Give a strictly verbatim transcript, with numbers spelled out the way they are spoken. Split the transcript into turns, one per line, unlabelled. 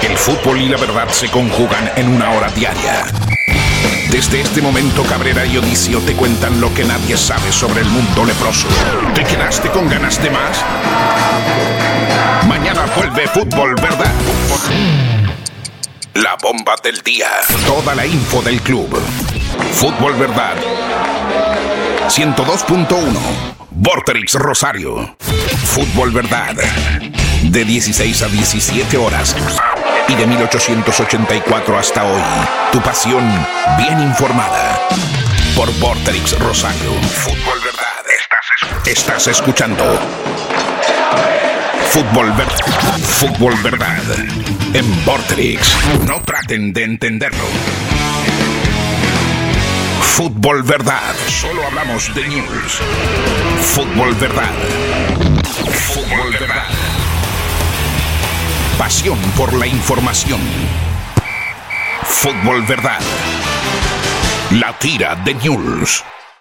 El fútbol y la verdad se conjugan en una hora diaria. Desde este momento, Cabrera y Odicio te cuentan lo que nadie sabe sobre el mundo leproso. ¿Te quedaste con ganas de más? Mañana vuelve Fútbol Verdad. La bomba del día. Toda la info del club. Fútbol Verdad. ciento dos punto uno. Vorterix Rosario. Fútbol Verdad. De dieciséis a diecisiete horas. Y de mil ochocientos ochenta y cuatro hasta hoy. Tu pasión bien informada. Por Vorterix Rosario. Fútbol Verdad. Estás, Estás escuchando. Fútbol Verdad. Fútbol Verdad. En Vorterix. No traten de entenderlo. Fútbol Verdad. Solo hablamos de news. Fútbol Verdad. Fútbol Verdad. Pasión por la información. Fútbol Verdad. La tira de news.